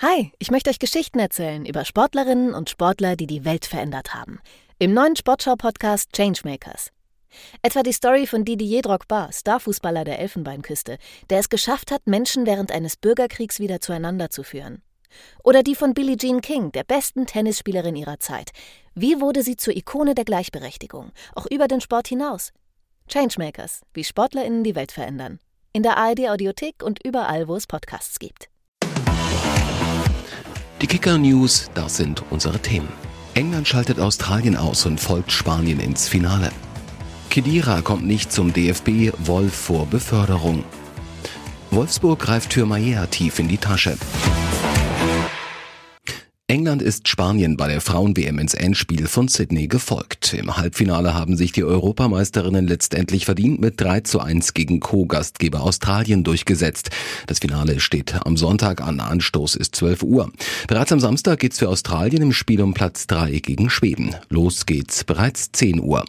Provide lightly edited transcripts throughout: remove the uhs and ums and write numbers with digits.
Hi, ich möchte euch Geschichten erzählen über Sportlerinnen und Sportler, die die Welt verändert haben. Im neuen Sportschau-Podcast Changemakers. Etwa die Story von Didier Drogba, Starfußballer der Elfenbeinküste, der es geschafft hat, Menschen während eines Bürgerkriegs wieder zueinander zu führen. Oder die von Billie Jean King, der besten Tennisspielerin ihrer Zeit. Wie wurde sie zur Ikone der Gleichberechtigung, auch über den Sport hinaus? Changemakers, wie SportlerInnen die Welt verändern. In der ARD-Audiothek und überall, wo es Podcasts gibt. Die Kicker-News, das sind unsere Themen. England schaltet Australien aus und folgt Spanien ins Finale. Khedira kommt nicht zum DFB, Wolf vor Beförderung. Wolfsburg greift für Maier tief in die Tasche. England ist Spanien bei der Frauen-WM ins Endspiel von Sydney gefolgt. Im Halbfinale haben sich die Europameisterinnen letztendlich verdient mit 3:1 gegen Co-Gastgeber Australien durchgesetzt. Das Finale steht am Sonntag an, Anstoß ist 12 Uhr. Bereits am Samstag geht's für Australien im Spiel um Platz 3 gegen Schweden. Los geht's bereits 10 Uhr.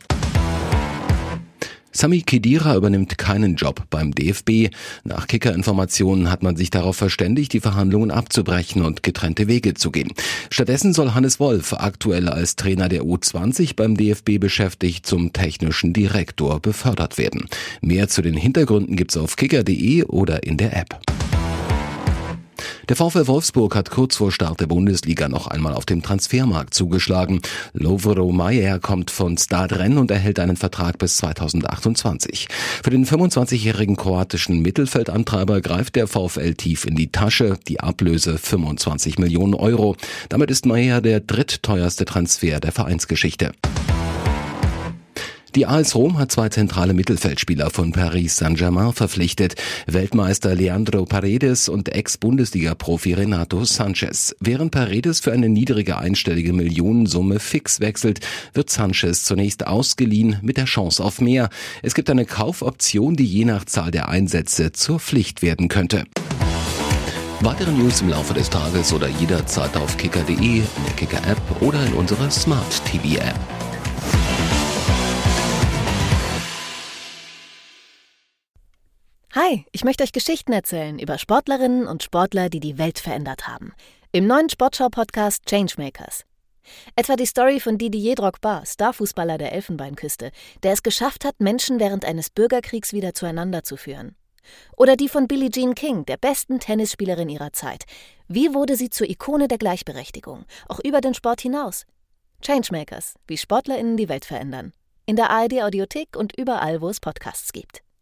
Sami Khedira übernimmt keinen Job beim DFB. Nach Kicker-Informationen hat man sich darauf verständigt, die Verhandlungen abzubrechen und getrennte Wege zu gehen. Stattdessen soll Hannes Wolf, aktuell als Trainer der U20 beim DFB beschäftigt, zum technischen Direktor befördert werden. Mehr zu den Hintergründen gibt's auf kicker.de oder in der App. Der VfL Wolfsburg hat kurz vor Start der Bundesliga noch einmal auf dem Transfermarkt zugeschlagen. Lovro Majer kommt von Stade Rennes und erhält einen Vertrag bis 2028. Für den 25-jährigen kroatischen Mittelfeldantreiber greift der VfL tief in die Tasche, die Ablöse 25 Millionen Euro. Damit ist Majer der drittteuerste Transfer der Vereinsgeschichte. Die AS Rom hat 2 zentrale Mittelfeldspieler von Paris Saint-Germain verpflichtet. Weltmeister Leandro Paredes und Ex-Bundesliga-Profi Renato Sanchez. Während Paredes für eine niedrige einstellige Millionensumme fix wechselt, wird Sanchez zunächst ausgeliehen mit der Chance auf mehr. Es gibt eine Kaufoption, die je nach Zahl der Einsätze zur Pflicht werden könnte. Weitere News im Laufe des Tages oder jederzeit auf kicker.de, in der Kicker-App oder in unserer Smart-TV-App. Hi, ich möchte euch Geschichten erzählen über Sportlerinnen und Sportler, die die Welt verändert haben. Im neuen Sportschau-Podcast Changemakers. Etwa die Story von Didier Drogba, Starfußballer der Elfenbeinküste, der es geschafft hat, Menschen während eines Bürgerkriegs wieder zueinander zu führen. Oder die von Billie Jean King, der besten Tennisspielerin ihrer Zeit. Wie wurde sie zur Ikone der Gleichberechtigung, auch über den Sport hinaus? Changemakers, wie SportlerInnen die Welt verändern. In der ARD-Audiothek und überall, wo es Podcasts gibt.